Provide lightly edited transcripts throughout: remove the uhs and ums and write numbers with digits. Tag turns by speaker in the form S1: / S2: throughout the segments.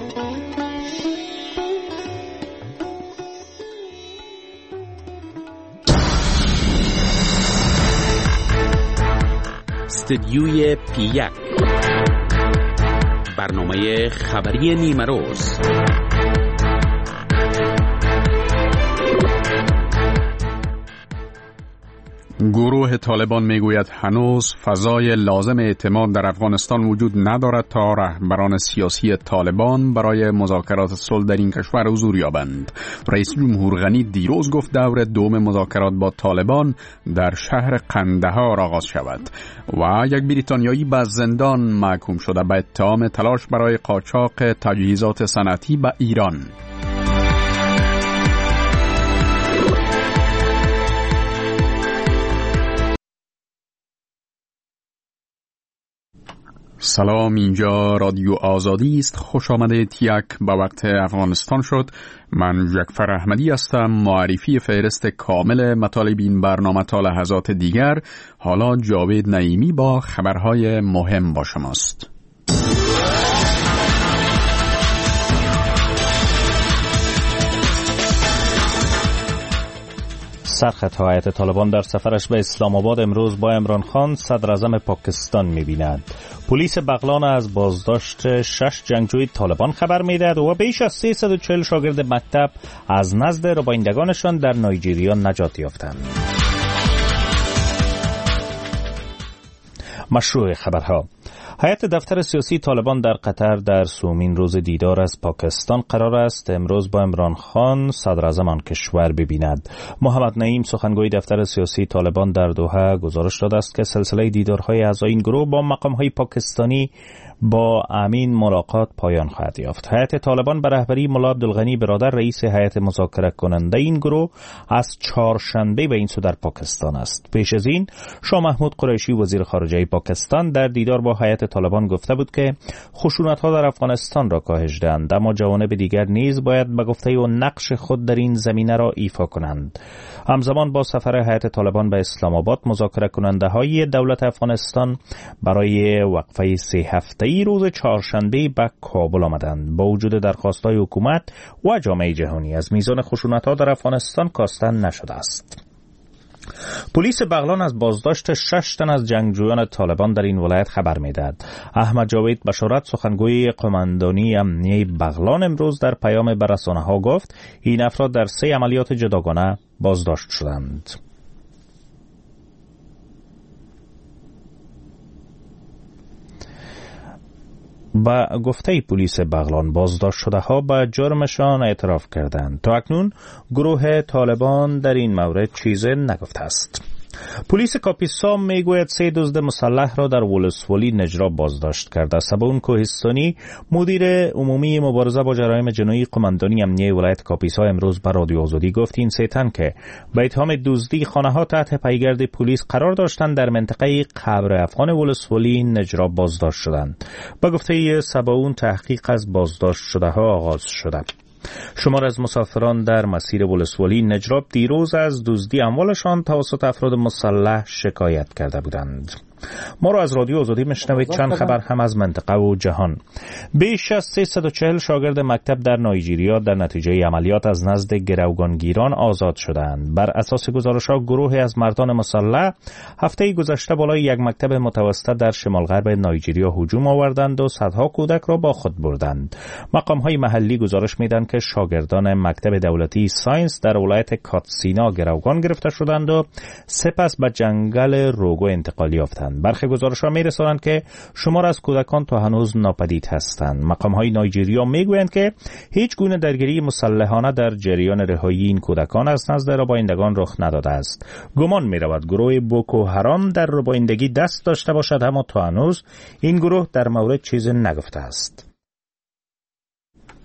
S1: استدیوی پی1 برنامه خبری نیمروز.
S2: گروه طالبان میگوید هنوز فضای لازم اعتماد در افغانستان وجود ندارد تا رهبران سیاسی طالبان برای مذاکرات صلح در این کشور حضور یابند. رئیس جمهور غنی دیروز گفت دور دوم مذاکرات با طالبان در شهر قندهار آغاز شود و یک بریتانیایی به زندان محکوم شده به اتهام تلاش برای قاچاق تجهیزات صنعتی به ایران. سلام، اینجا رادیو آزادی است. خوش آمدید. یک به وقت افغانستان شد. من جعفر احمدی هستم. معرفی فهرست کامل مطالب این برنامه تا لحظات دیگر. حالا جاوید نعیمی با خبرهای مهم با شماست.
S3: سرخط هیئت طالبان در سفرش به اسلام آباد امروز با عمران خان صدر اعظم پاکستان می‌بیند. پلیس بغلان از بازداشت 6 جنگجوی طالبان خبر می‌دهد و بیش از 340 شاگرد مکتب از نزد ربایندگانشان در نایجریا نجات یافتند. مشروع خبرها. هیئت دفتر سیاسی طالبان در قطر در سومین روز دیدار از پاکستان قرار است امروز با عمران خان صدر اعظم آن کشور ببیند. محمد نعیم سخنگوی دفتر سیاسی طالبان در دوحه گزارش داده است که سلسله دیدارهای اعضای این گروه با مقام‌های پاکستانی با امین ملاقات پایان خواهد یافت. هیئت طالبان به رهبری ملا عبدالغنی برادر رئیس هیئت مذاکره کننده این گروه از چهارشنبه به این سو در پاکستان است. پیش از این شاه محمود قریشی وزیر خارجه پاکستان در دیدار با هیئت طالبان گفته بود که خشونت‌ها در افغانستان را کاهش دهند، اما جوانب دیگر نیز باید به گفته و نقش خود در این زمینه را ایفا کنند. همزمان با سفر هیئت طالبان به اسلام آباد، مذاکره کننده‌های دولت افغانستان برای وقفه 3 هفته‌ای روز چهارشنبه به کابل آمدند. با وجود درخواست‌های حکومت و جامعه جهانی از میزان خشونت‌ها در افغانستان کاسته نشده است. پلیس بغلان از بازداشت 6 تن از جنگجویان طالبان در این ولایت خبر می‌دهد. احمد جاوید بشارت سخنگوی قماندانی امنیه بغلان امروز در پیام به رسانه‌ها گفت این افراد در 3 عملیات جداگانه بازداشت شدند. با گفته پلیس بغلان بازداشت شده ها به جرمشان اعتراف کردند. تا اکنون گروه طالبان در این مورد چیزی نگفته است. پلیس کاپیسا میگوید 3 دزد مسلح را در ولسوالی نجراب بازداشت کرده. سباون کوهستانی مدیر عمومی مبارزه با جرایم جنایی قماندانی امنیه ولایت کاپیسا امروز به رادیو آزادی گفت این 3 تن که به اتهام دزدی خانه‌ها تحت پیگرد پلیس قرار داشتند در منطقه قبر افغان ولسوالی نجراب بازداشت شدند. با گفته سباون تحقیق از بازداشت شده ها آغاز شده. شمار از مسافران در مسیر ولسوالی نجراب دیروز از دزدی اموالشان توسط افراد مسلح شکایت کرده بودند. ما را از رادیو آزادی میشنوید. چند خبر هم از منطقه و جهان. بیش از 340 شاگرد مکتب در نایجریا در نتیجه عملیات از نزد گروگانگیران آزاد شدند. بر اساس گزارش‌ها گروهی از مردان مسلح هفته گذشته بالای یک مکتب متوسط در شمال غرب نایجریا هجوم آوردند و صدها کودک را با خود بردند. مقام‌های محلی گزارش می‌دهند که شاگردان مکتب دولتی ساینس در ولایت کاتسینا گروگان گرفته شدند و سپس به جنگل روگو انتقال یافتند. برخی گزارش‌ها می‌رسانند که شمار از کودکان تا هنوز ناپدید هستند. مقام‌های نایجریا می‌گویند که هیچ گونه درگیری مسلحانه در جریان رهایی این کودکان از نزد ربایندگان رخ نداده است. گمان می‌رود گروه بوکو حرام در ربایندگی دست داشته باشد، اما تا هنوز این گروه در مورد چیزی نگفته است.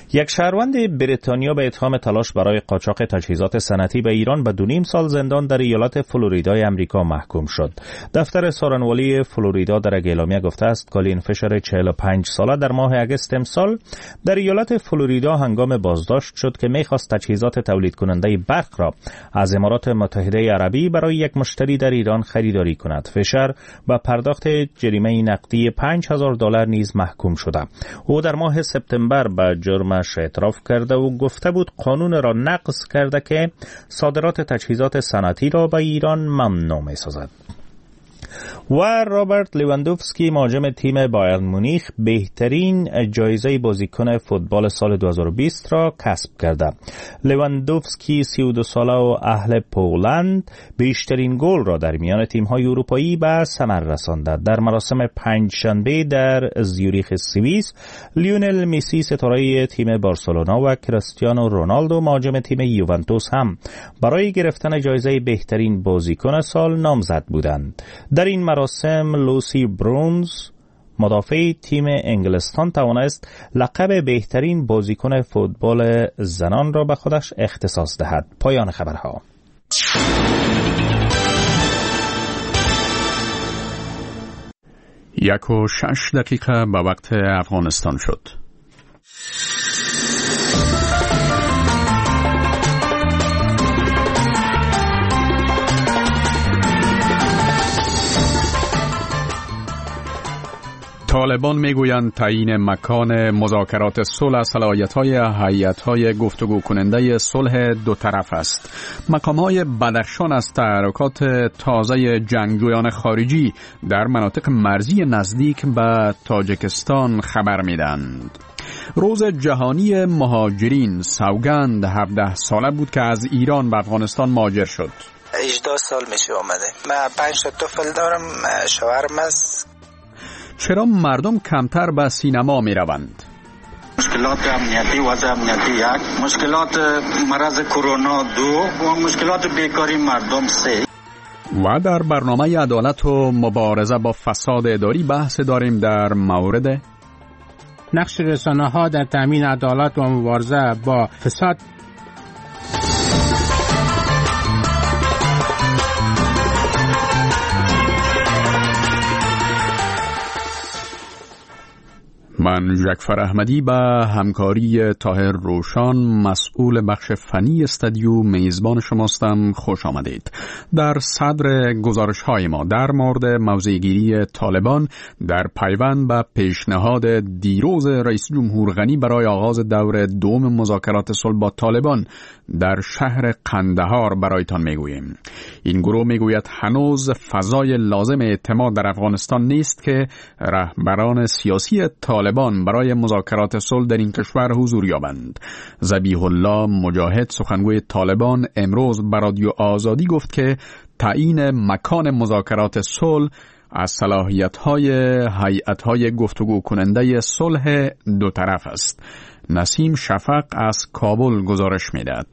S3: یک شهروند بریتانیا به اتهام تلاش برای قاچاق تجهیزات صنعتی به ایران به 2.5 سال زندان در ایالت فلوریدای امریکا محکوم شد. دفتر سارنوالی فلوریدا در اعلامیه گفته است کالین فیشر 45 ساله در ماه اگست امسال در ایالت فلوریدا هنگام بازداشت شد که می‌خواست تجهیزات تولید کننده برق را از امارات متحده عربی برای یک مشتری در ایران خریداری کند. فیشر با پرداخت جریمه نقدی $5,000 نیز محکوم شده. او در ماه سپتامبر به جرمش اعتراف کرده و گفته بود قانون را نقض کرده که صادرات تجهیزات صنعتی را به ایران ممنوع می‌سازد. و رابرت لیواندوفسکی مهاجم تیم بایرن مونیخ بهترین جایزه بازیکن فوتبال سال 2020 را کسب کرده. لیواندوفسکی 32 ساله و اهل پولند بیشترین گل را در میان تیم‌های اروپایی به ثمر رسانده. در مراسم پنجشنبه در زیوریخ سوئیس، لیونل مسی ستاره تیم بارسلونا و کریستیانو رونالدو مهاجم تیم یوونتوس هم برای گرفتن جایزه بهترین بازیکن سال نامزد بودند. در این مراسم لوسی برونز مدافع تیم انگلستان توانست لقب بهترین بازیکن فوتبال زنان را به خودش اختصاص دهد. پایان خبرها.
S2: 1:06 به وقت افغانستان شد. طالبان میگویند تعیین مکان مذاکرات صلح صلاحیت‌های هیئت‌های گفتگو کننده صلح دو طرف است. مقام‌های بدخشان از تحرکات تازه جنگجویان خارجی در مناطق مرزی نزدیک به تاجیکستان خبر میدهند. روز جهانی مهاجرین سوگند 17 ساله بود که از ایران به افغانستان مهاجر شد.
S4: 18 سال میشه اومده. من 5 تا طفل دارم، شوهرم است.
S2: چرا مردم کمتر به سینما می روند؟
S5: مشکلات امنیتی، وضع امنیتی 1، مشکلات مرض کرونا 2 و مشکلات بیکاری مردم 3.
S2: و در برنامه عدالت و مبارزه با فساد اداری بحث داریم در مورد
S6: نقش رسانه‌ها در تامین عدالت و مبارزه با فساد.
S2: من جعفر احمدی به همکاری طاهر روشان مسئول بخش فنی استودیو میزبان شماستم. خوش آمدید. در صدر گزارش‌های ما در مورد موضع‌گیری طالبان در پیوند به پیشنهاد دیروز رئیس جمهور غنی برای آغاز دور دوم مذاکرات صلح با طالبان در شهر قندهار برایتان میگوییم. این گروه میگوید هنوز فضای لازم اعتماد در افغانستان نیست که رهبران سیاسی طالبان برای مذاکرات صلح در این کشور حضور یابند. ذبیح الله مجاهد سخنگوی طالبان امروز به رادیو آزادی گفت که تعیین مکان مذاکرات صلح از صلاحیت‌های هیئت‌های گفتگو کننده صلح دو طرف است. نسیم شفق از کابل گزارش می‌دهد.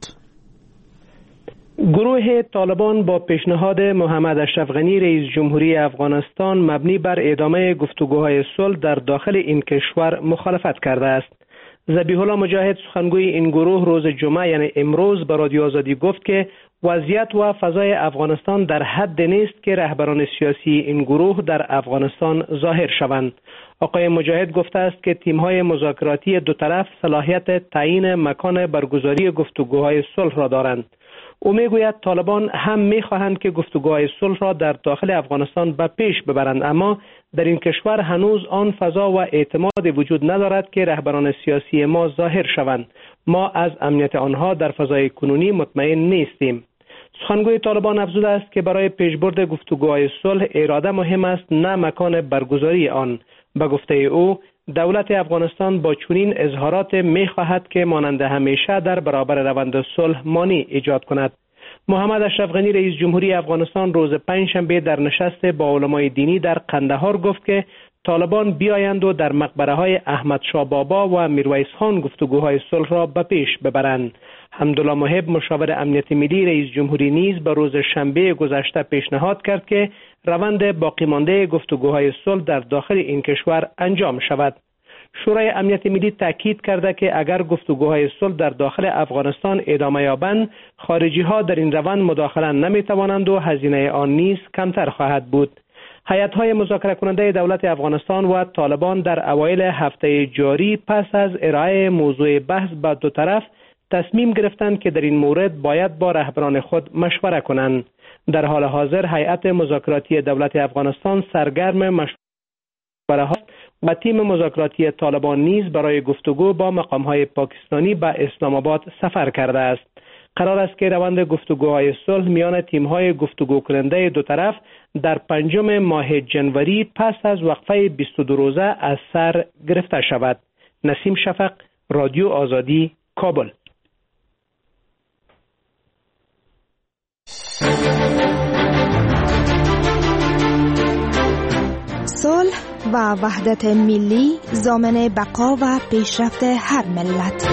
S7: گروه طالبان با پیشنهاد محمد اشرف غنی رئیس جمهوری افغانستان مبنی بر ادامه گفتگوهای صلح در داخل این کشور مخالفت کرده است. ذبیح الله مجاهد سخنگوی این گروه روز جمعه یعنی امروز به رادیو آزادی گفت که وضعیت و فضای افغانستان در حد نیست که رهبران سیاسی این گروه در افغانستان ظاهر شوند. آقای مجاهد گفته است که تیم‌های مذاکراتی دو طرف صلاحیت تعیین مکان برگزاری گفتگوهای صلح را دارند. او میگوید طالبان هم میخواهند که گفتگوهای صلح را در داخل افغانستان به پیش ببرند، اما در این کشور هنوز آن فضا و اعتماد وجود ندارد که رهبران سیاسی ما ظاهر شوند. ما از امنیت آنها در فضای کنونی مطمئن نیستیم. سخنگوی طالبان افزوده است که برای پیشبرد گفتگوهای صلح اراده مهم است نه مکان برگزاری آن. به گفته او دولت افغانستان با چنین اظهارات می‌خواهد که مانند همیشه در برابر روند صلح مانع ایجاد کند. محمد اشرف غنی رئیس جمهوری افغانستان روز پنجشنبه در نشست با علمای دینی در قندهار گفت که طالبان بیایند و در مقبره‌های احمد شاه بابا و میرویس خان گفتگوهای صلح را به پیش ببرند. حمدالله محب مشاور امنیت ملی رئیس جمهوری نیز به روز شنبه گذشته پیشنهاد کرد که روند باقی مانده گفتگوهای صلح در داخل این کشور انجام شود. شورای امنیت ملی تاکید کرده که اگر گفتگوهای صلح در داخل افغانستان ادامه یابند، خارجی‌ها در این روند مداخله نمی‌توانند و هزینه آن نیز کمتر خواهد بود. هیئت‌های مذاکره کننده دولت افغانستان و طالبان در اوایل هفته جاری پس از ارائه موضوع بحث به دو طرف تصمیم گرفتند که در این مورد باید با رهبران خود مشوره کنند. در حال حاضر هیئت مذاکراتی دولت افغانستان سرگرم مشوره است و تیم مذاکراتی طالبان نیز برای گفتگو با مقام‌های پاکستانی به اسلام آباد سفر کرده است. قرار است که روند گفتگوهای صلح میان تیم‌های گفتگو کننده دو طرف در 5 ماه جنوری پس از وقفه 22 روزه از سر گرفته شود. نسیم شفق، رادیو آزادی، کابل.
S8: صلح و وحدت ملی ضامن بقا و پیشرفت هر ملت.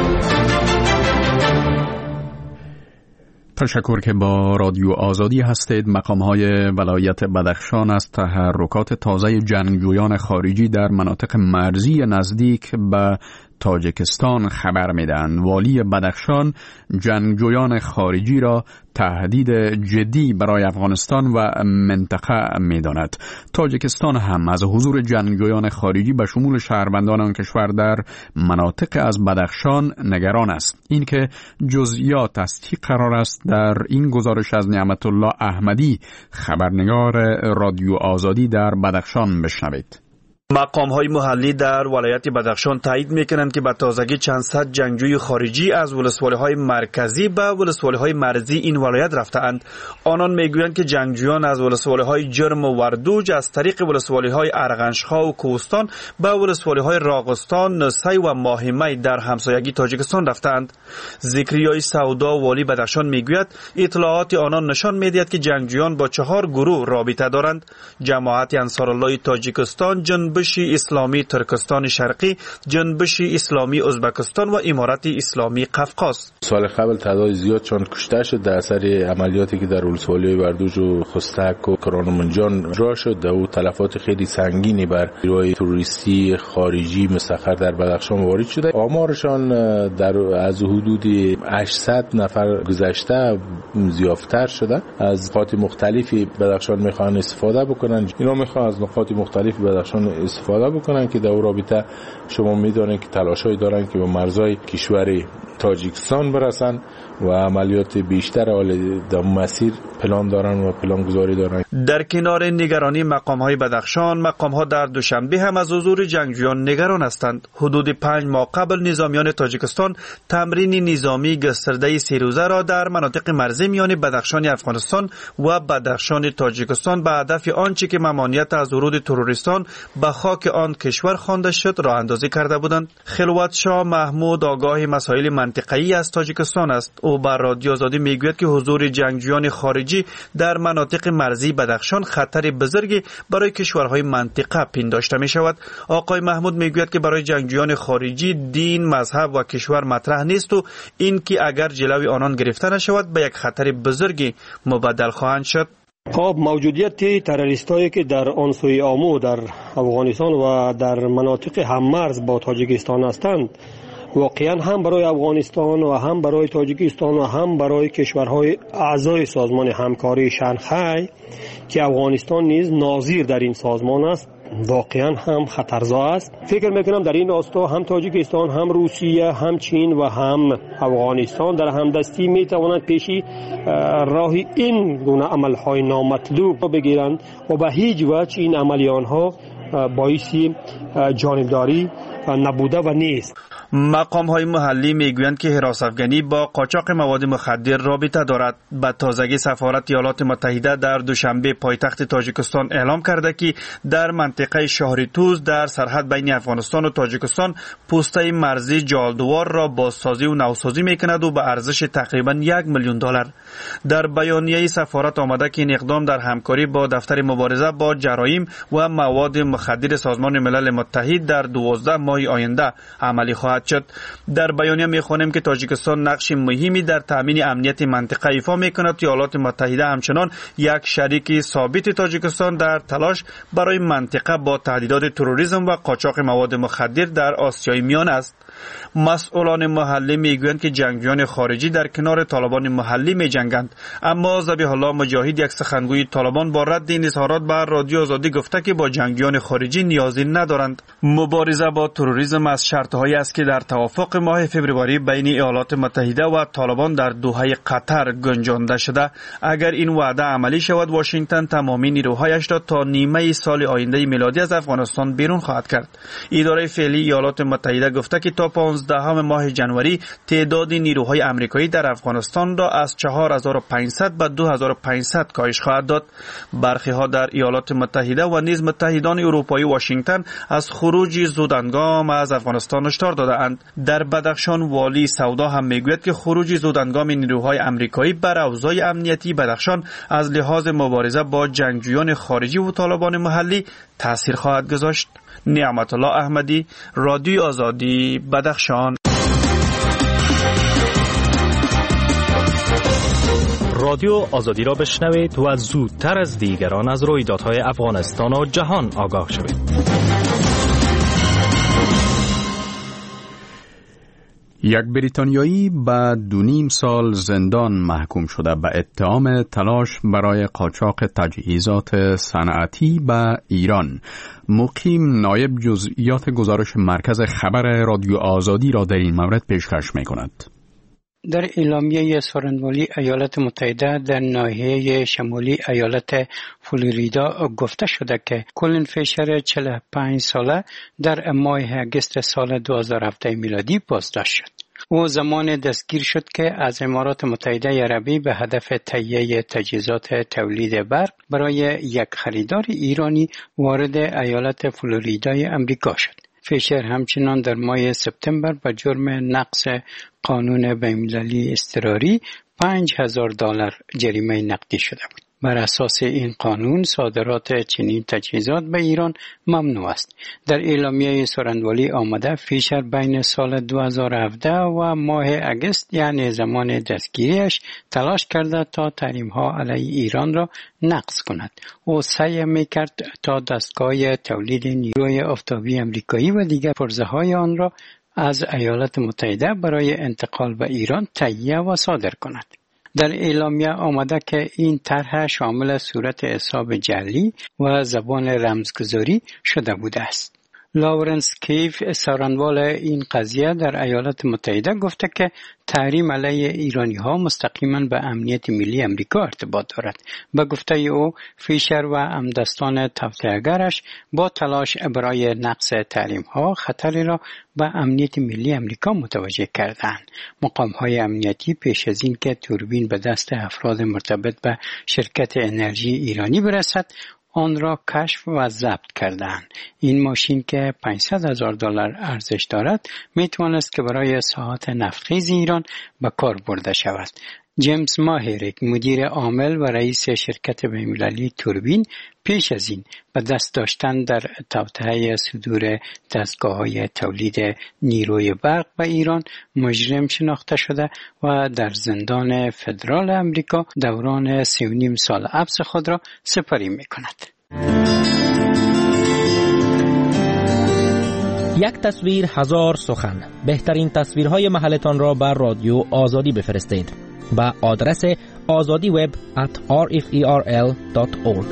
S2: تشکر که با رادیو آزادی هستید. مقام‌های ولایت بدخشان از تحرکات تازه جنگجویان خارجی در مناطق مرزی نزدیک به تاجیکستان خبر میدن. والی بدخشان جنگجویان خارجی را تهدید جدی برای افغانستان و منطقه میداند. تاجیکستان هم از حضور جنگجویان خارجی به شمول شهروندان آن کشور در مناطق از بدخشان نگران است. این که جزئیات از چی قرار است در این گزارش از نعمت الله احمدی، خبرنگار رادیو آزادی در بدخشان بشنوید.
S9: مقام‌های محلی در ولایت بدخشان تایید می‌کنند که به تازگی چند صد جنگجوی خارجی از ولسوالی‌های مرکزی به ولسوالی‌های مرزی این ولایت رفته‌اند. آنان می‌گویند که جنگجویان از ولسوالی‌های جرم و وردوج از طریق ولسوالی‌های ارغنش‌خا و کوهستان به ولسوالی‌های راغستان، نسی و ماهیمی در همسایگی تاجیکستان رفته‌اند. ذکریای سودا والی بدخشان می‌گوید اطلاعات آنان نشان می‌دهد که جنگجویان با 4 گروه رابطه دارند: جماعت انصارالله تاجیکستان، جنبش اسلامی ترکستان شرقی، جنبش اسلامی ازبکستان و امارت اسلامی قفقاز.
S10: سال قبل تعداد زیاد چون کشته شد در اثر عملیاتی که در ولسوالی وردوج و خستک و کرانمنجان اجرا شد و تلفات خیلی سنگینی بر نیروهای تروریستی خارجی مسخر در بدخشان وارد شده. آمارشان در از حدود 800 نفر گذشته زیادتر شده. از نقاط مختلفی بدخشان میخوان استفاده بکنن. اینا میخوان از نقاط مختلفی بدخشان استفاده بکنن که در رابطه شما میدونید که تلاشایی دارن که به مرزهای کشور تاجیکستان برسن و عملیات بیشتر در مسیر پلان دارن و پلان گذاری دارن.
S9: در کنار نگرانی مقام‌های بدخشان، مقام‌ها در دوشنبه هم از حضور جنگجویان نگران هستند. حدود 5 ماه قبل نظامیان تاجیکستان تمرین نظامی گسترده 3 روزه را در مناطق مرزی میان بدخشان افغانستان و بدخشان تاجیکستان به هدف آنچه که ممانعت از ورود تروریستان به خاک آن کشور خوانده شد راه اندازی کرده بودند. خلوت شاه محمود آگاه مسائل منطقه‌ای از تاجیکستان است. او بر رادیو آزادی میگوید که حضور جنگجویان خارجی در مناطق مرزی بدخشان خطر بزرگی برای کشورهای منطقه پنداشته می شود. آقای محمود میگوید که برای جنگجویان خارجی دین، مذهب و کشور مطرح نیست و این که اگر جلوی آنان گرفته نشود به یک خطر بزرگی مبدل خواهند شد.
S11: خب موجودیت تروریستایی که در آن سوی آمو در افغانستان و در مناطق هممرز با تاجیکستان هستند واقعا هم برای افغانستان و هم برای تاجیکستان و هم برای کشورهای اعضای سازمان همکاری شانگهای که افغانستان نیز ناظر در این سازمان است واقعا هم خطرزا است. فکر میکنم در این راستا هم تاجیکستان، هم روسیه، هم چین و هم افغانستان در همدستی میتوانند پیشی راه این گونه عملهای نامطلوب بگیرند و به هیچ وجه این عملیانها باعثی جانبداری نبوده و نیست.
S9: مقام‌های محلی میگویند که حراس افغانی با قاچاق مواد مخدر رابطه دارد. به تازگی سفارت ایالات متحده در دوشنبه پایتخت تاجیکستان اعلام کرده که در منطقه شهر توز در سرحد بین افغانستان و تاجیکستان پوسته مرزی جالدوار را بازسازی و نوسازی میکند و به ارزش تقریبا $1 میلیون. در بیانیه سفارت آمده که این اقدام در همکاری با دفتر مبارزه با جرایم و مواد مخدر سازمان ملل متحد در 12 ماه ماه آینده عملی خواهد شد. در بیانیه می‌خوانیم که تاجیکستان نقش مهمی در تامین امنیت منطقه ایفا می‌کند. ایالات متحده همچنان یک شریک ثابت تاجیکستان در تلاش برای منطقه با تهدیدات تروریسم و قاچاق مواد مخدر در آسیای میانه است. مسئولان محلی میگویند که جنگجویان خارجی در کنار طالبان محلی میجنگند، اما ذبیح الله مجاهد، یک سخنگوی طالبان، با رد این اظهارات بر رادیو آزادی گفته که با جنگجویان خارجی نیازی ندارند. مبارزه با تروریسم از شرطهایی است که در توافق ماه فوریه بین ایالات متحده و طالبان در دوحه قطر گنجانده شده. اگر این وعده عملی شود، واشنگتن تمامی نیروهایش را تا نیمه سال آینده میلادی از افغانستان بیرون خواهد کرد. اداره فعلی ایالات متحده گفته که تا 15 ماه جنوری تعداد نیروهای آمریکایی در افغانستان را از 4500 به 2500 کاهش خواهد داد. برخی ها در ایالات متحده و نیز متحدان اروپایی واشنگتن از خروج زودهنگام از افغانستان هشدار داده‌اند. در بدخشان والی سودا هم میگوید که خروج زودهنگام نیروهای آمریکایی بر اوضاع امنیتی بدخشان از لحاظ مبارزه با جنگجویان خارجی و طالبان محلی تاثیر خواهد گذاشت. نعمت الله احمدی، رادیو آزادی، بدخشان.
S12: رادیو آزادی را بشنوید و زودتر از دیگران از رویدادهای افغانستان و جهان آگاه شوید.
S2: یک بریتانیایی به 2.5 سال زندان محکوم شده به اتهام تلاش برای قاچاق تجهیزات صنعتی به ایران. مقیم نایب جزئیات گزارش مرکز خبر رادیو آزادی را در این مورد پیشکش می‌کند.
S13: در اعلامیه سخنگوی ایالات متحده در ناحیه شمالی ایالت فلوریدا گفته شده که کلین فیشر 45 ساله در ماه اگست سال 2017 میلادی بازداشت شد. او زمان دستگیر شد که از امارات متحده عربی به هدف تهیه تجهیزات تولید برق برای یک خریدار ایرانی وارد ایالت فلوریدای امریکا شد. فیشر همچنان در ماه سپتامبر به جرم نقض قانون بین‌المللی اضطراری $5,000 جریمه نقدی شده بود. بر اساس این قانون صادرات چنین تجهیزات به ایران ممنوع است. در اعلامیه سخنگوی آمده فیشر بین سال 2017 و ماه اگست یعنی زمان دستگیریش تلاش کرده تا تحریم‌ها علیه ایران را نقض کند. او سعی می‌کرد تا دستگاه تولید نیروی آفتابی آمریکایی و دیگر پرزه‌های آن را از ایالات متحده برای انتقال به ایران تهیه و صادر کند. در اعلامیه آمده که این طرح شامل صورت حساب جعلی و زبان رمزگذاری شده بوده است. لاورنس کیف سخنگوی این قضیه در ایالات متحده گفته که تحریم علیه ایرانی ها مستقیما به امنیت ملی امریکا ارتباط دارد. به گفته او فیشر و همدستان توطئه‌گرش با تلاش برای نقض تحریم ها خطری را به امنیت ملی امریکا متوجه کردند. مقام های امنیتی پیش از این که توربین به دست افراد مرتبط به شرکت انرژی ایرانی برسد آن را کشف و ضبط کردند. این ماشین که $500,000 ارزش دارد میتواند که برای ساعات نفتخیز ایران به کار برده شود. جیمز ماهریک مدیر عامل و رئیس شرکت بین‌المللی توربین پیش از این به دست داشتن در توطئه صدور دستگاه‌های تولید نیروی برق به ایران مجرم شناخته شده و در زندان فدرال امریکا دوران 3.5 سال حبس خود را سپری می‌کند.
S14: یک تصویر هزار سخن. بهترین تصویرهای محلتان را بر رادیو آزادی بفرستید با آدرس azadiweb@rferl.org.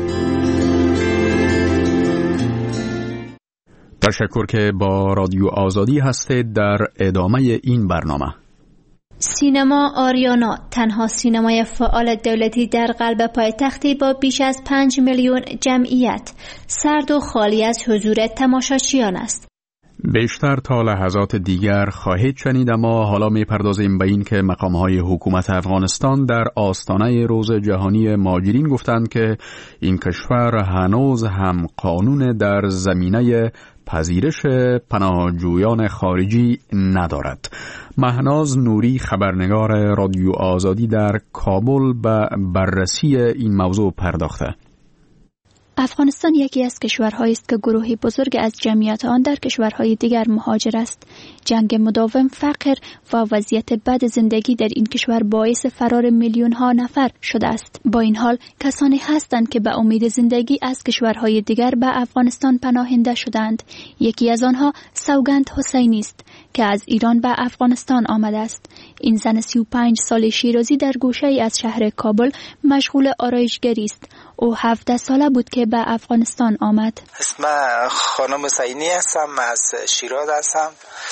S2: تشکر که با رادیو آزادی هستید. در ادامه این برنامه
S15: سینما آریانا، تنها سینمای فعال دولتی در قلب پایتختی با بیش از 5 میلیون جمعیت، سرد و خالی از حضور تماشاچیان است.
S2: بیشتر تا لحظات دیگر خواهید شنید، اما حالا می‌پردازیم به این که مقام‌های حکومت افغانستان در آستانه روز جهانی مهاجرین گفتند که این کشور هنوز هم قانون در زمینه پذیرش پناهجویان خارجی ندارد. مهناز نوری، خبرنگار رادیو آزادی در کابل، به بررسی این موضوع پرداخته.
S16: افغانستان یکی از کشورهایی است که گروهی بزرگ از جمعیت آن در کشورهای دیگر مهاجر است. جنگ مداوم، فقر و وضعیت بد زندگی در این کشور باعث فرار میلیون ها نفر شده است. با این حال کسانی هستند که به امید زندگی از کشورهای دیگر به افغانستان پناهنده شدند. یکی از آنها سوگند حسینی است که از ایران به افغانستان آمده است. این زن 35 ساله شیرازی در گوشه ای از شهر کابل مشغول آرایشگری است. او 17 ساله بود که به افغانستان آمد.
S4: اسم خانم حسینی هستم، از شیراز هستم.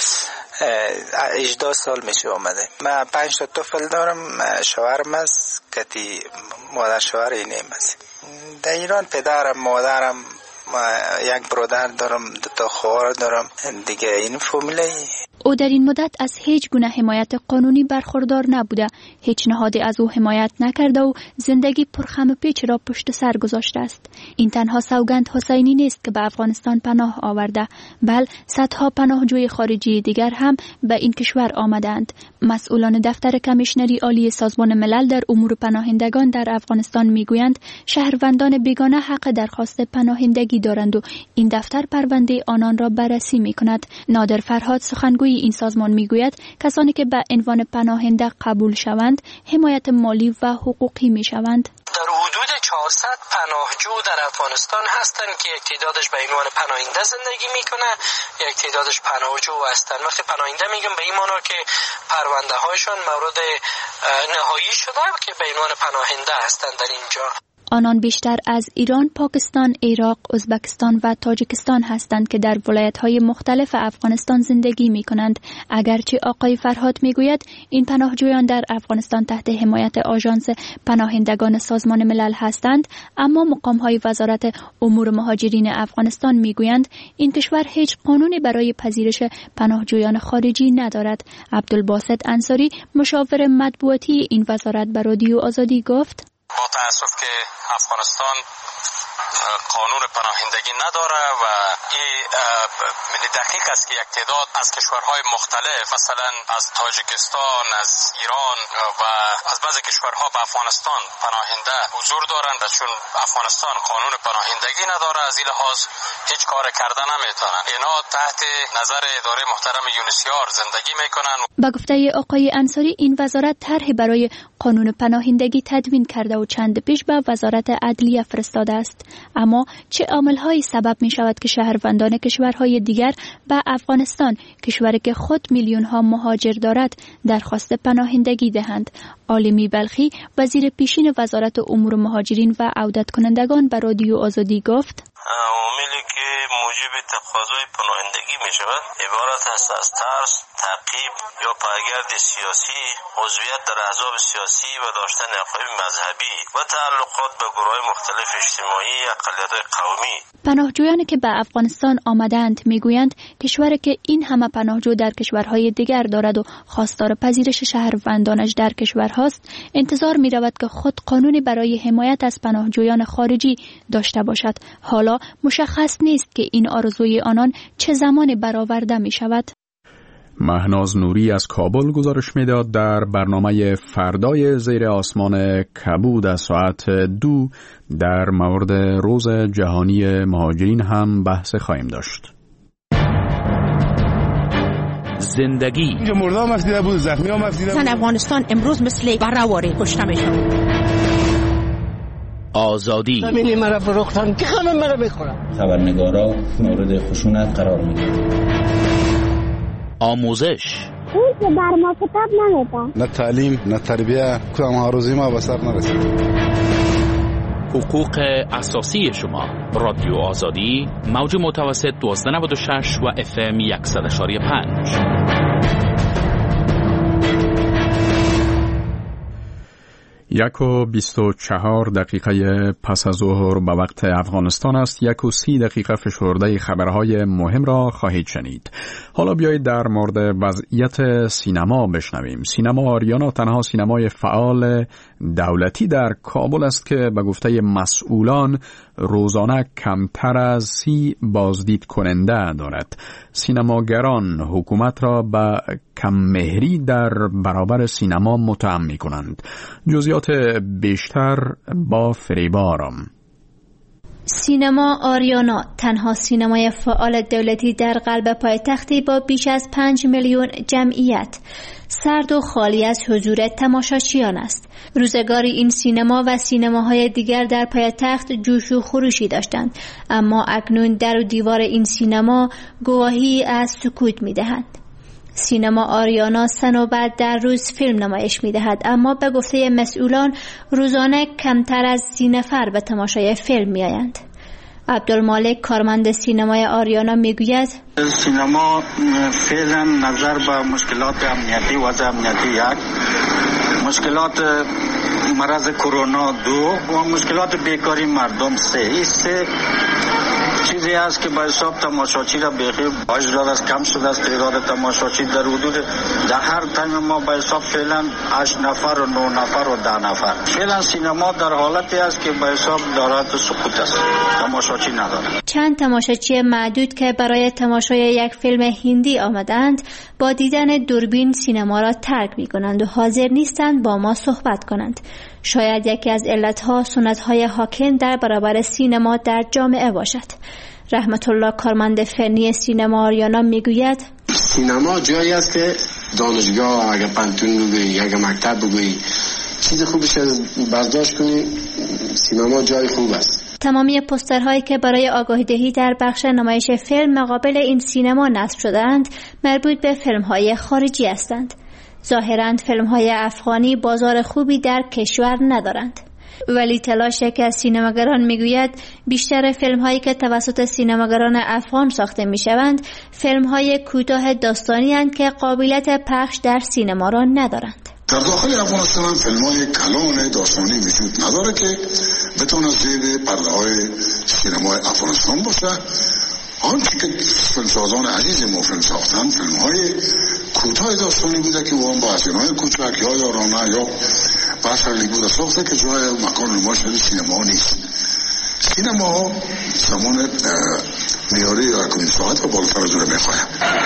S4: 18 سال میشه آمده. من 5 تا طفل دارم، شوهرم است که مادر شوهر اینم است. در ایران پدرم، مادرم، یک برادر دارم، 2 تا خواهر دارم دیگه. این فامیلی.
S16: او در این مدت از هیچ گونه حمایت قانونی برخوردار نبوده. هیچ نهادی از او حمایت نکرده و زندگی پرخم و پیچ را پشت سر گذاشته است. این تنها سوگند حسینی نیست که به افغانستان پناه آورده، بل صدها پناهجوی خارجی دیگر هم به این کشور آمدند. مسئولان دفتر کمیشنری عالی سازمان ملل در امور پناهندگان در افغانستان میگویند شهروندان بیگانه حق درخواست پناهندگی دارند و این دفتر پرونده آنان را بررسی میکند. نادر فرهاد سخنگوی این سازمان میگوید کسانی که به عنوان پناهنده قبول شوند حمایت مالی و حقوقی میشوند.
S17: در حدود 400 پناهجو در افغانستان هستند که یک تعدادش به عنوان پناهنده زندگی میکنه، یک تعدادش پناهجو هستند. وقتی پناهنده میگم به این معنی که پرونده هایشان مورد نهایی شده که به عنوان پناهنده هستند در اینجا.
S16: آنان بیشتر از ایران، پاکستان، عراق، ازبکستان و تاجیکستان هستند که در ولایت‌های مختلف افغانستان زندگی می‌کنند. اگرچه آقای فرهاد می‌گوید این پناهجویان در افغانستان تحت حمایت آژانس پناهندگان سازمان ملل هستند، اما مقام‌های وزارت امور مهاجرین افغانستان می‌گویند این کشور هیچ قانونی برای پذیرش پناهجویان خارجی ندارد. عبدالباسط انصاری، مشاور مطبوعاتی این وزارت، به رادیو آزادی گفت:
S18: با تأسف که افغانستان قانون پناهندگی نداره و این دقیق است که یک تعداد از کشورهای مختلف، مثلا از تاجیکستان، از ایران و از بعضی کشورها به افغانستان پناهنده حضور دارند، چون افغانستان قانون پناهندگی نداره، از این لحاظ هیچ کار کرده نمیتونن. اینا تحت نظر اداره محترم یونیسیار زندگی میکنن.
S16: با گفته آقای انصاری این وزارت طرحی برای قانون پناهندگی تدوین کرده و چند پیش به وزارت عدلیه فرستاده است. اما چه عامل‌هایی سبب می شود که شهروندان کشورهای دیگر به افغانستان، کشوری که خود میلیون‌ها مهاجر دارد، درخواست پناهندگی دهند؟ عالمی بلخی، وزیر پیشین وزارت امور مهاجرین و عودت کنندگان، به رادیو آزادی گفت:
S19: عاملی که موجب تقاضای پناهندگی می شود عبارت است از ترس، تعقیب یا پایگرد سیاسی، عضویت در احزاب سیاسی و داشتن عقاید مذهبی و تعلقات به گروه‌های مختلف اجتماعی، اقلیت‌های قومی.
S16: پناهجویانی که به افغانستان آمدند میگویند کشوری که این همه پناهجو در کشورهای دیگر دارد و خواستار پذیرش شهروندانش در کشورهاست، انتظار می رود که خود قانونی برای حمایت از پناهجویان خارجی داشته باشد. حالا مشخص نیست که این آرزوی آنان چه زمانی برآورده می شود.
S2: مهناز نوری از کابل گزارش میداد. در برنامه فردای زیر آسمان کبود از ساعت 2 در مورد روز جهانی مهاجرین هم بحث خواهیم داشت.
S1: زندگی
S20: اینجا مردا هم افدیده بود، زخمی هم افدیده بود.
S14: افغانستان امروز مثل برهواری کشته میشن.
S1: آزادی
S21: زمینی مرا فروختن که همه مرا میخورن.
S22: خبرنگارا مورد خشونت قرار میگیرن.
S1: آموزش
S23: اون که بر ما کتاب نمیدن،
S20: نه تعلیم نه تربیه، کدام آرزوی ما به سر نرسید.
S1: حقوق اساسی شما. رادیو آزادی، موج متوسط 1296 و FM 100.5.
S2: 1:24 پس از ظهر به وقت افغانستان است. 1:30 فشرده خبرهای مهم را خواهید شنید. حالا بیایید در مورد وضعیت سینما بشنویم. سینما آریانا تنها سینمای فعال دولتی در کابل است که به گفته مسئولان روزانه کمتر از 30 بازدید کننده دارد. سینماگران حکومت را به کم‌مهری در برابر سینما متهم می‌کنند. جزئیات بیشتر با فریبا آرام.
S15: سینما آریانا تنها سینمای فعال دولتی در قلب پایتختی با بیش از 5 میلیون جمعیت سرد و خالی از حضور تماشاچیان است. روزگاری این سینما و سینماهای دیگر در پایتخت جوش و خروشی داشتند، اما اکنون در و دیوار این سینما گواهی از سکوت می‌دهند. سینما آریانا سنوبت در روز فیلم نمایش می‌دهد، اما به گفته مسئولان روزانه کمتر از 30 نفر به تماشای فیلم می‌آیند. عبدالمالک کارمند سینمای آریانا میگوید
S3: سینما فعلا نظر به مشکلات امنیتی وضع امنیتی یک، مشکلات مرض کرونا 2 و مشکلات بیکاری مردم 3. این 3 چیزی است که به حساب تماشاچی را بخیر باج داده است، کم شده است. تعداد تماشاچی در حدود در هر تایم ما به حساب فعلا 8 نفر و 9 نفر و 10 نفر. فعلا سینما در حالتی است که به حساب دارد سکوت است، تماشاچی ندارد.
S15: چند تماشاچی معدود که برای تماشای یک فیلم هندی آمدند با دیدن دوربین سینما را ترک می‌کنند و حاضر نیستند با ما صحبت کنند. شاید یکی از علتها سنت‌های حاکم در برابر سینما در جامعه باشد. رحمت الله کارمند فنی سینما آریانا میگوید
S5: سینما جایی است که دانشگاه اگر پانتون بگویی اگر مکتب بگویی چیز خوبش از برداشت کنی، سینما جای خوب است.
S15: تمامی پوسترهایی که برای آگاهی دهی در بخش نمایش فیلم مقابل این سینما نصب شده‌اند مربوط به فیلم‌های خارجی هستند. ظاهراً فیلم‌های افغانی بازار خوبی در کشور ندارند. ولی تلاش که از سینماگران میگوید بیشتر فیلم‌هایی که توسط سینماگران افغان ساخته میشوند فیلم‌های کوتاه داستانی اند که قابلیت پخش در سینما را ندارند.
S6: در داخل افغانستان فیلم‌های کلان داستانی وجود نداره که بتونه زیر پرده‌های سینمای افغانستان باشه. آنچه که فیلمسازان عزیز ما فیلم ساختن فیلم‌های کوتاه داستانی بوده که وام با هزینه‌های کوچک یا یارانه یا بسرلی بوده ساخته که جای مکان نمایش سینما نیست. سینما زمان میاری اکنون ساعت و بالاتر از اون میخواهد.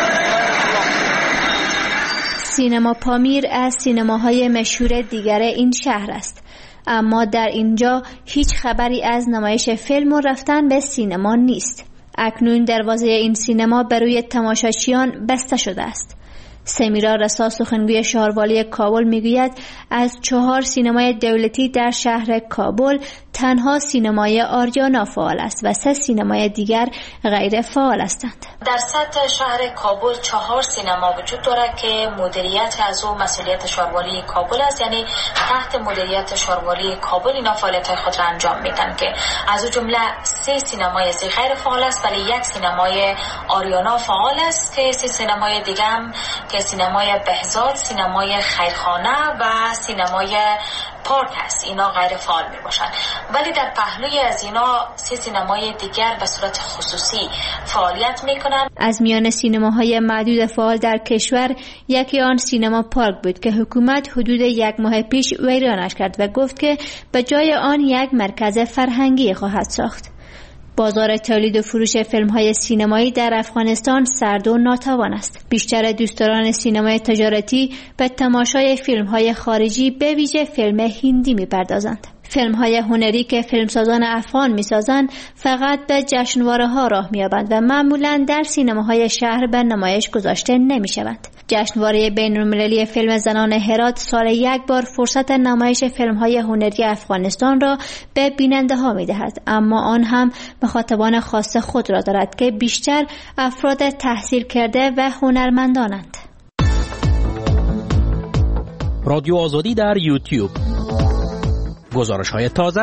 S15: سینما پامیر از سینماهای مشهور دیگر این شهر است، اما در اینجا هیچ خبری از نمایش فیلم و رفتن به سینما نیست. اکنون دروازه این سینما بر روی تماشاچیان بسته شده است. سمیرا رسا سخنگوی شهروالی کابل میگوید از 4 سینمای دولتی در شهر کابل تنها سینمای آریانا فعال است و 3 سینمای دیگر غیر فعال هستند.
S24: در سطح شهر کابل 4 سینما وجود دارد که مدیریت از او مسئولیت شهروالی کابل است، یعنی تحت مدیریت شهروالی کابل اینا فعالیت خود را انجام میدن که از او جمله 3 سینمای غیر فعال است ولی 1 سینمای آریانا فعال است که 3 سینمای دیگه هم که سینمای بهزاد، سینمای خیرخانه و سینمای پارک هست، اینا غیر فعال می باشن. ولی در پهلوی از اینا 3 سینمای دیگر به صورت خصوصی فعالیت می کنن.
S15: از میان سینماهای معدود فعال در کشور یکی آن سینما پارک بود که حکومت حدود 1 ماه پیش ویرانش کرد و گفت که به جای آن یک مرکز فرهنگی خواهد ساخت. بازار تولید و فروش فیلم‌های سینمایی در افغانستان سرد و ناتوان است. بیشتر دوستداران سینمای تجارتی به تماشای فیلم‌های خارجی به ویژه فیلم هندی می‌پردازند. فیلم‌های هنری که فیلمسازان افغان می‌سازند فقط به جشنواره‌ها راه می‌یابند و معمولاً در سینماهای شهر به نمایش گذاشته نمی‌شوند. جشنواره بین‌المللی فیلم زنان هرات سال 1 بار فرصت نمایش فیلم‌های هنری افغانستان را به بیننده‌ها می‌دهد، اما آن هم مخاطبان خاص خود را دارد که بیشتر افراد تحصیل کرده و هنرمندانند.
S14: رادیو آزادی در یوتیوب، گزارش‌های تازه،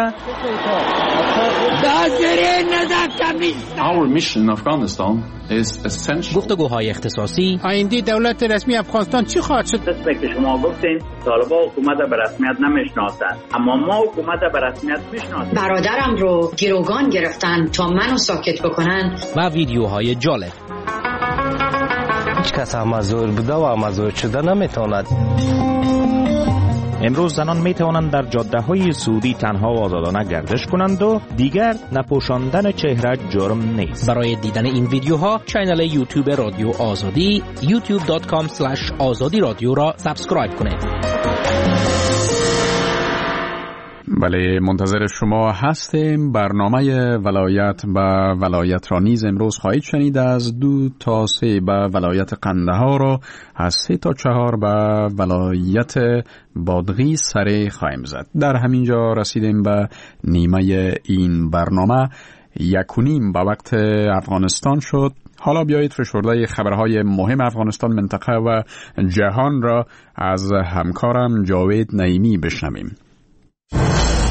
S14: گفتگوهای اختصاصی.
S2: آینده دولت رسمی افغانستان چی خواهد شد؟
S25: مثل که شما گفتین طالبان حکومت به رسمیت نمیشناسند، اما ما حکومت به رسمیت میشناسیم.
S26: برادرم رو گروگان گرفتن تا منو ساکت بکنن.
S14: و ویدیوهای جالب.
S27: هیچ کس مزور بوده و مزور شده نمیتواند.
S12: امروز زنان می توانند در جاده‌های سعودی تنها و آزادانه گردش کنند و دیگر نپوشاندن چهره جرم نیست.
S14: برای دیدن این ویدیوها کانال یوتیوب رادیو آزادی youtube.com/azadi radio را سابسکرایب کنید.
S2: بله، منتظر شما هستیم. برنامه ولایت و ولایت را نیز امروز خواهید شنید. از 2 تا 3 به ولایت قندهار را، از 3 تا 4 به ولایت بادغیس سری خواهیم زد. در همینجا رسیدیم به نیمه این برنامه. 1:30 به وقت افغانستان شد. حالا بیایید فشرده خبرهای مهم افغانستان، منطقه و جهان را از همکارم جاوید نعیمی بشنویم.